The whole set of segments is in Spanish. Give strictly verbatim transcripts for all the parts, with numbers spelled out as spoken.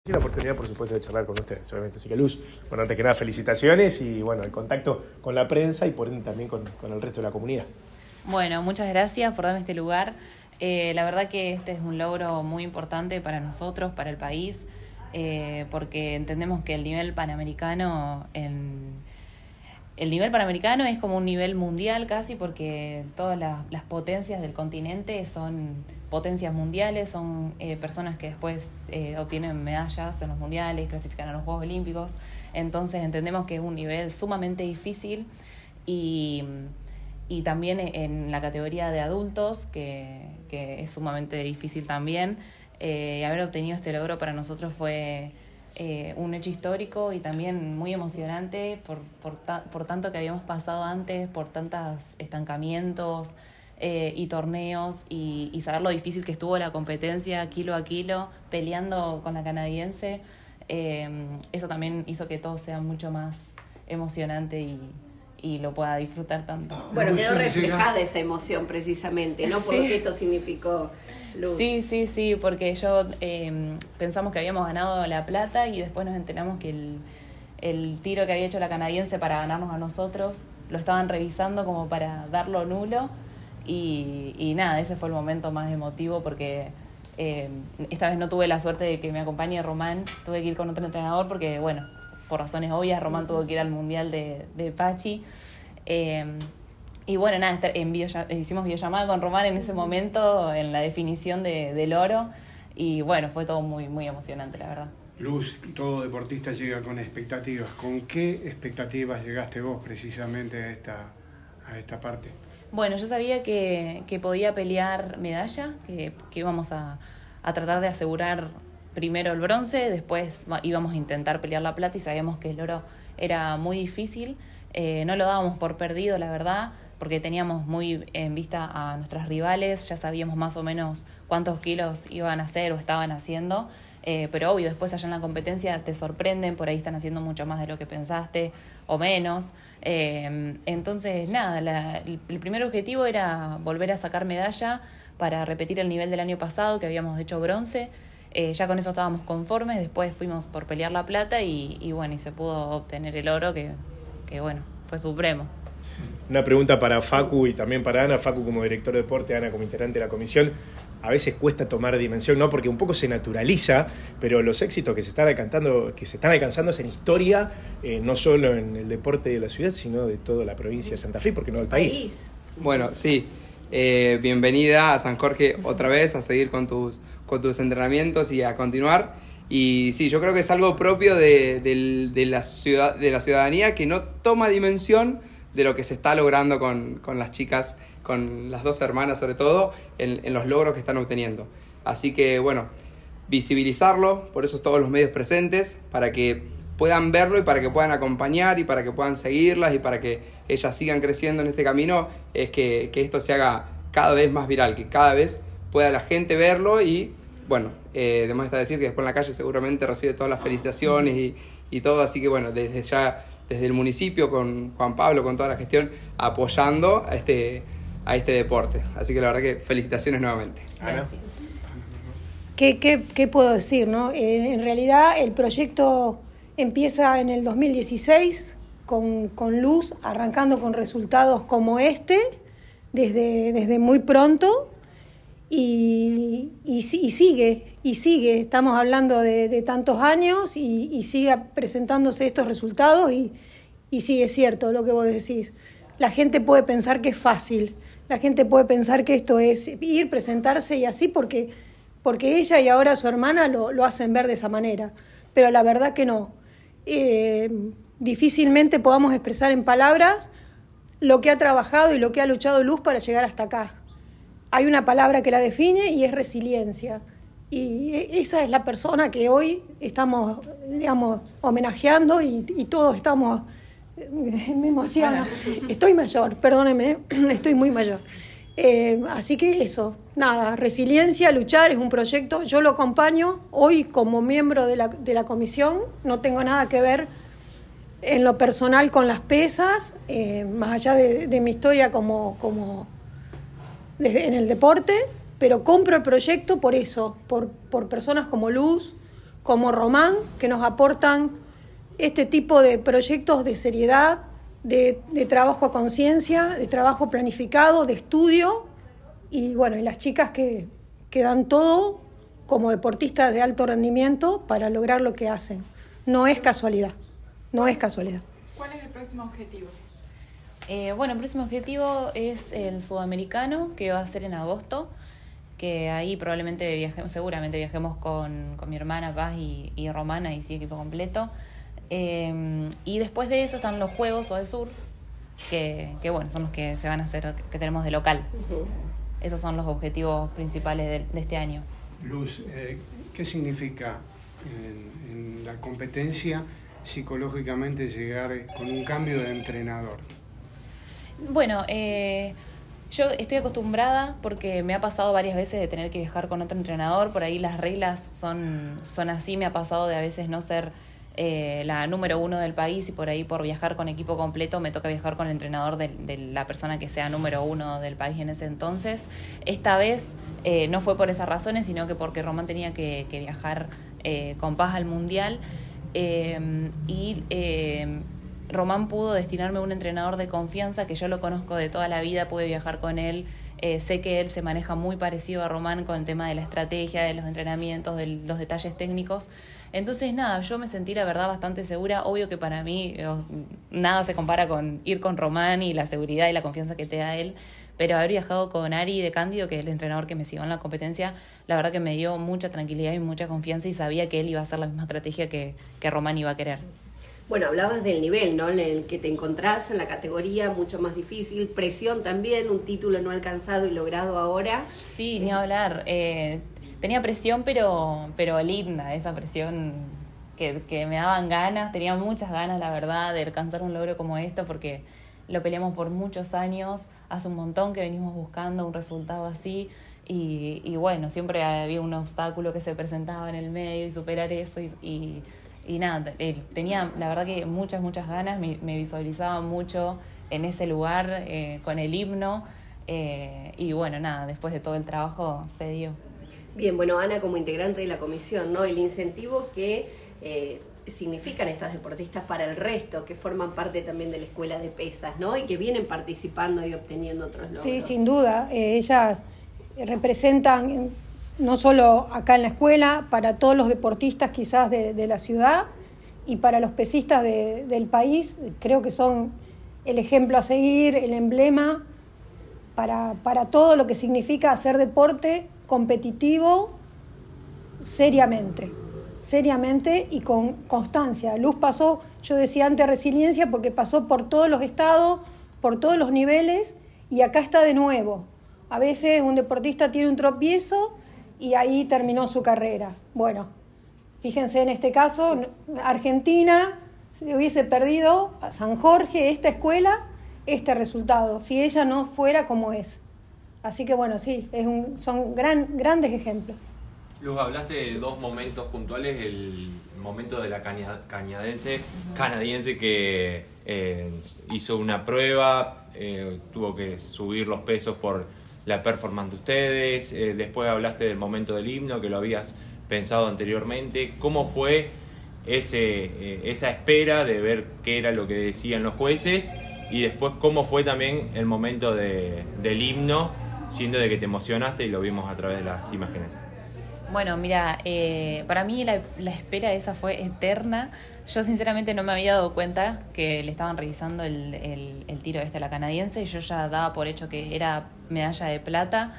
Y la oportunidad, por supuesto, de charlar con ustedes, obviamente. Así que, Luz, bueno, antes que nada, felicitaciones y, bueno, el contacto con la prensa y, por ende, también con, con el resto de la comunidad. Bueno, muchas gracias por darme este lugar. Eh, la verdad que este es un logro muy importante para nosotros, para el país, eh, porque entendemos que el nivel panamericano, en, el nivel panamericano es como un nivel mundial casi, porque todas las, las potencias del continente son potencias mundiales, son eh, personas que después eh, obtienen medallas en los mundiales, clasifican a los Juegos Olímpicos. Entonces entendemos que es un nivel sumamente difícil y... y también en la categoría de adultos, que, que es sumamente difícil también. Eh, haber obtenido este logro para nosotros fue eh, un hecho histórico y también muy emocionante por, por, ta, por tanto que habíamos pasado antes, por tantos estancamientos eh, y torneos, y, y saber lo difícil que estuvo la competencia kilo a kilo, peleando con la canadiense. Eh, eso también hizo que todo sea mucho más emocionante y y lo pueda disfrutar tanto. Bueno, quedó reflejada esa emoción precisamente, ¿no? Por lo que esto significó, Luz. Sí, sí, sí, porque yo eh, pensamos que habíamos ganado la plata y después nos enteramos que el, el tiro que había hecho la canadiense para ganarnos a nosotros lo estaban revisando como para darlo nulo y, y nada, ese fue el momento más emotivo porque eh, esta vez no tuve la suerte de que me acompañe Román, tuve que ir con otro entrenador porque, bueno, por razones obvias, Román tuvo que ir al Mundial de, de Pachi. Eh, y bueno, nada, en video, hicimos videollamada con Román en ese momento, en la definición de, del oro. Y bueno, fue todo muy, muy emocionante, la verdad. Luz, todo deportista llega con expectativas. ¿Con qué expectativas llegaste vos precisamente a esta, a esta parte? Bueno, yo sabía que, que podía pelear medalla, que, que íbamos a, a tratar de asegurar primero el bronce, después íbamos a intentar pelear la plata y sabíamos que el oro era muy difícil. Eh, no lo dábamos por perdido, la verdad, porque teníamos muy en vista a nuestras rivales, ya sabíamos más o menos cuántos kilos iban a hacer o estaban haciendo, eh, pero obvio, después allá en la competencia te sorprenden, por ahí están haciendo mucho más de lo que pensaste o menos. Eh, entonces, nada, la, el, el primer objetivo era volver a sacar medalla para repetir el nivel del año pasado, que habíamos hecho bronce. Eh, ya con eso estábamos conformes, después fuimos por pelear la plata y, y bueno, y se pudo obtener el oro que, que bueno, fue supremo. Una pregunta para Facu y también para Ana. Facu como director de deporte, Ana como integrante de la comisión. A veces cuesta tomar dimensión, ¿no? Porque un poco se naturaliza, pero los éxitos que se están alcanzando, que se están alcanzando es en historia, eh, no solo en el deporte de la ciudad, sino de toda la provincia de Santa Fe, porque no del país. país. Bueno, sí. Eh, bienvenida a San Jorge otra vez, a seguir con tus, con tus entrenamientos y a continuar. Y sí, yo creo que es algo propio de, de, de, la, ciudad, de la ciudadanía que no toma dimensión de lo que se está logrando con, con las chicas, con las dos hermanas sobre todo, en, en los logros que están obteniendo. Así que bueno, visibilizarlo, por eso todos los medios presentes, para que puedan verlo y para que puedan acompañar y para que puedan seguirlas y para que ellas sigan creciendo en este camino, es que, que esto se haga cada vez más viral, que cada vez pueda la gente verlo y, bueno, eh, además está decir que después en la calle seguramente recibe todas las felicitaciones y, y todo, así que bueno, desde ya, desde el municipio con Juan Pablo, con toda la gestión, apoyando a este, a este deporte. Así que la verdad que felicitaciones nuevamente. Gracias. ¿Qué, qué, qué puedo decir, no? En, en realidad el proyecto empieza en el dos mil dieciséis con, con Luz, arrancando con resultados como este, desde, desde muy pronto, y, y, y sigue, y sigue. Estamos hablando de, de tantos años y, y sigue presentándose estos resultados y, y sí, es cierto lo que vos decís. La gente puede pensar que es fácil, la gente puede pensar que esto es ir, presentarse y así, porque, porque ella y ahora su hermana lo, lo hacen ver de esa manera, pero la verdad que no. Eh, difícilmente podamos expresar en palabras lo que ha trabajado y lo que ha luchado Luz para llegar hasta acá. Hay una palabra que la define y es resiliencia, y esa es la persona que hoy estamos, digamos, homenajeando y, y todos estamos, me emociona, estoy mayor, perdóneme, estoy muy mayor. Eh, así que eso, nada, resiliencia, luchar, es un proyecto, yo lo acompaño hoy como miembro de la, de la comisión, no tengo nada que ver en lo personal con las pesas, eh, más allá de, de mi historia como, como de, en el deporte, pero compro el proyecto por eso, por, por personas como Luz, como Román, que nos aportan este tipo de proyectos de seriedad, de, de trabajo a conciencia, de trabajo planificado, de estudio, y bueno, y las chicas que, que dan todo como deportistas de alto rendimiento para lograr lo que hacen. No es casualidad, no es casualidad. ¿Cuál es el próximo objetivo? Eh, bueno, el próximo objetivo es el sudamericano, que va a ser en agosto, que ahí probablemente viajemos, seguramente viajemos con, con mi hermana Paz y, y Romana, y sí, equipo completo. Eh, y después de eso están los Juegos ODESUR, que, que bueno, son los que se van a hacer, que tenemos de local. Uh-huh. Esos son los objetivos principales de, de este año. Luz, eh, ¿qué significa en, en la competencia psicológicamente llegar con un cambio de entrenador? Bueno, eh, yo estoy acostumbrada porque me ha pasado varias veces de tener que viajar con otro entrenador. Por ahí las reglas son, son así. Me ha pasado de a veces no ser eh, la número uno del país, y por ahí por viajar con equipo completo me toca viajar con el entrenador de, de la persona que sea número uno del país en ese entonces. Esta vez eh, no fue por esas razones, sino que porque Román tenía que, que viajar eh, con Paz al Mundial. Eh, y... Eh, Román pudo destinarme a un entrenador de confianza que yo lo conozco de toda la vida, pude viajar con él, eh, sé que él se maneja muy parecido a Román con el tema de la estrategia, de los entrenamientos, de los detalles técnicos. Entonces nada, yo me sentí la verdad bastante segura. Obvio que para mí eh, nada se compara con ir con Román y la seguridad y la confianza que te da él, pero haber viajado con Ari de Cándido, que es el entrenador que me siguió en la competencia, la verdad que me dio mucha tranquilidad y mucha confianza, y sabía que él iba a hacer la misma estrategia que, que Román iba a querer. Bueno, hablabas del nivel, ¿no? En el que te encontrás en la categoría, mucho más difícil, presión también, un título no alcanzado y logrado ahora. Sí, ni hablar. Eh, tenía presión, pero, pero linda, esa presión que, que me daban ganas, tenía muchas ganas, la verdad, de alcanzar un logro como esto, porque lo peleamos por muchos años, hace un montón que venimos buscando un resultado así, y, y bueno, siempre había un obstáculo que se presentaba en el medio, y superar eso, y... y Y nada, tenía la verdad que muchas, muchas ganas, me, me visualizaba mucho en ese lugar eh, con el himno, eh, y bueno, nada, después de todo el trabajo se dio. Bien, bueno, Ana, como integrante de la comisión, ¿no? El incentivo que eh, significan estas deportistas para el resto, que forman parte también de la escuela de pesas, ¿no? Y que vienen participando y obteniendo otros logros. Sí, sin duda, eh, ellas representan... no solo acá en la escuela, para todos los deportistas quizás de, de la ciudad, y para los pesistas de, del país. Creo que son el ejemplo a seguir, el emblema para, para todo lo que significa hacer deporte competitivo seriamente, seriamente y con constancia. Luz pasó, yo decía antes resiliencia, porque pasó por todos los estados, por todos los niveles, y acá está de nuevo. A veces un deportista tiene un tropiezo y ahí terminó su carrera. Bueno, fíjense en este caso, Argentina se hubiese perdido a San Jorge, esta escuela, este resultado, si ella no fuera como es. Así que bueno, sí, es un, son gran, grandes ejemplos. Luz, hablaste de dos momentos puntuales, el momento de la caña, cañadense, canadiense que eh, hizo una prueba, eh, tuvo que subir los pesos por la performance de ustedes, eh, después hablaste del momento del himno, que lo habías pensado anteriormente. ¿Cómo fue ese, eh, esa espera de ver qué era lo que decían los jueces? Y después, ¿cómo fue también el momento de, del himno, siendo de que te emocionaste y lo vimos a través de las imágenes? Bueno, mira, eh, para mí la, la espera esa fue eterna. Yo sinceramente no me había dado cuenta que le estaban revisando el, el, el tiro este a la canadiense, y yo ya daba por hecho que era medalla de plata,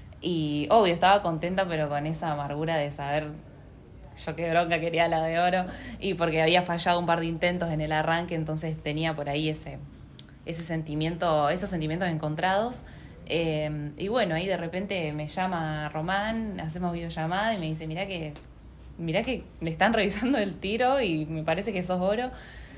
y obvio estaba contenta, pero con esa amargura de saber yo qué bronca quería la de oro, y porque había fallado un par de intentos en el arranque, entonces tenía por ahí ese, ese sentimiento, esos sentimientos encontrados. Eh, y bueno, ahí de repente me llama Román, hacemos videollamada y me dice, mirá que, mirá que le están revisando el tiro y me parece que sos oro.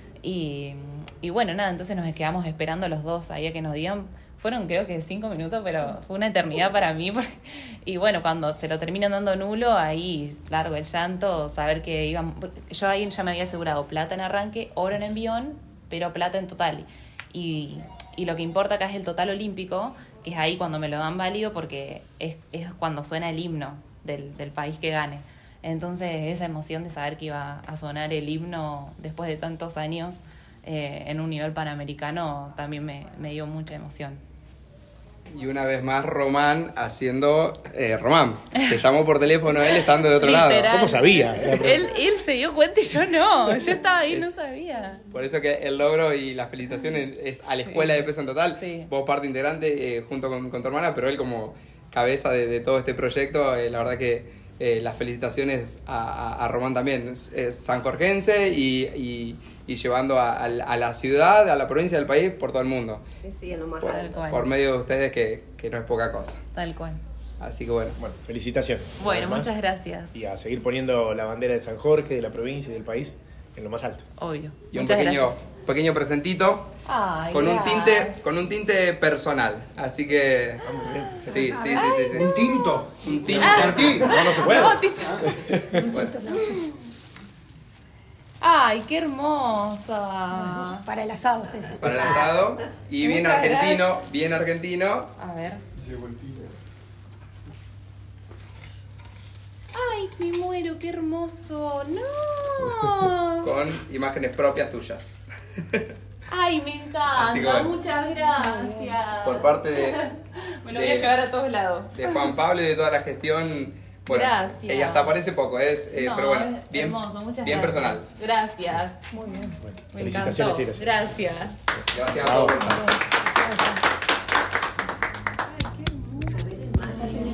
Y, y bueno, nada, entonces nos quedamos esperando los dos ahí a que nos digan. Fueron creo que cinco minutos, pero fue una eternidad para mí. Porque, y bueno, cuando se lo terminan dando nulo, ahí largo el llanto, saber que iban... Yo ahí ya me había asegurado plata en arranque, oro en envión, pero plata en total. Y, y lo que importa acá es el total olímpico, que es ahí cuando me lo dan válido, porque es, es cuando suena el himno del, del país que gane. Entonces esa emoción de saber que iba a sonar el himno después de tantos años eh, en un nivel panamericano también me, me dio mucha emoción. Y una vez más Román haciendo eh, Román. Te llamó por teléfono él estando de otro lado. Literal. ¿Cómo sabía? Él, él se dio cuenta y yo no. Yo estaba ahí y no sabía. Por eso que el logro y las felicitaciones es a la escuela Sí. de Peso en Total. Sí. Vos parte integrante eh, junto con, con tu hermana, pero él como cabeza de, de todo este proyecto, eh, la verdad que eh, las felicitaciones a, a, a Román también. Es, es sanjorgense y, y, y llevando a, a, a la ciudad, a la provincia del país, por todo el mundo. Sí, sí, en lo más Por, Tal alto. cual. por medio de ustedes, que, que no es poca cosa. Tal cual. Así que bueno. Bueno, felicitaciones. Bueno, Además, muchas gracias. Y a seguir poniendo la bandera de San Jorge, de la provincia y del país en lo más alto. Obvio. Y un Muchas pequeño, gracias. pequeño presentito Ay, con un gracias. tinte con un tinte personal. Así que sí, sí, sí, sí, sí. Un tinto. Un tinte. No, no se puede. No, sí. Bueno, Ay, qué hermosa. Para el asado, sí. para el asado y bien Muchas argentino, bien argentino. A ver. Ay, me muero, qué hermoso. No. Con imágenes propias tuyas. Ay, me Así que encanta. bueno. Muchas gracias. Por parte de, Me lo voy a de- llevar a todos lados. de Juan Pablo y de toda la gestión. Bueno, Gracias. ella hasta parece poco, es, eh, No, pero bueno, es bien, hermoso, muchas bien gracias. personal. Gracias. Muy bien. Bueno, Me felicitaciones, encantó. Iris. Gracias. Gracias a Bravo. todos. Gracias.